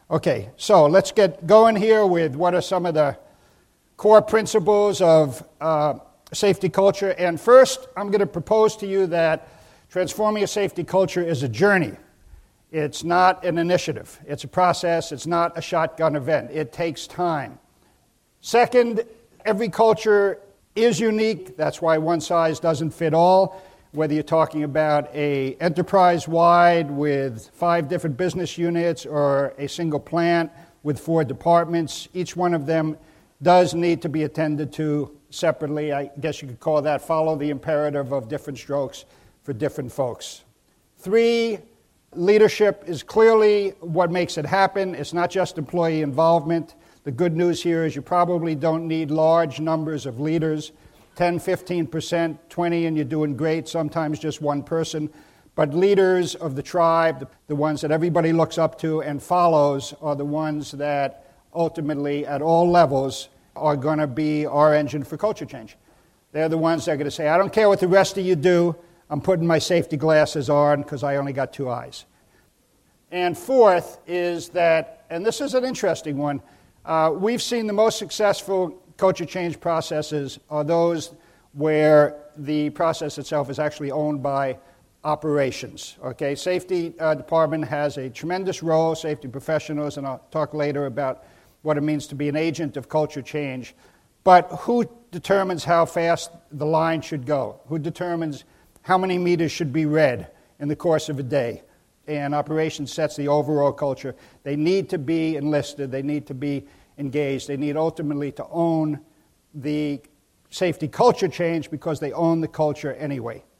Okay, so let's get going here with what are some of the core principles of safety culture. And first, I'm going to propose to you that transforming a safety culture is a journey. It's not an initiative. It's a process. It's not a shotgun event. It takes time. Second, every culture is unique. That's why one size doesn't fit all. Whether you're talking about an enterprise-wide with 5 different business units or a single plant with 4 departments, each one of them does need to be attended to separately. I guess you could call that follow the imperative of different strokes for different folks. 3, leadership is clearly what makes it happen. It's not just employee involvement. The good news here is you probably don't need large numbers of leaders, 10, 15%, 20, and you're doing great, sometimes just one person. But leaders of the tribe, the ones that everybody looks up to and follows, are the ones that ultimately, at all levels, are going to be our engine for culture change. They're the ones that are going to say, I don't care what the rest of you do, I'm putting my safety glasses on because I only got 2 eyes. And fourth is that, and this is an interesting one, we've seen the most successful culture change processes are those where the process itself is actually owned by operations. Okay, safety department has a tremendous role, safety professionals, and I'll talk later about what it means to be an agent of culture change. But who determines how fast the line should go? Who determines how many meters should be read in the course of a day? And operations sets the overall culture. They need to be enlisted. They need to be engaged. They need ultimately to own the safety culture change because they own the culture anyway.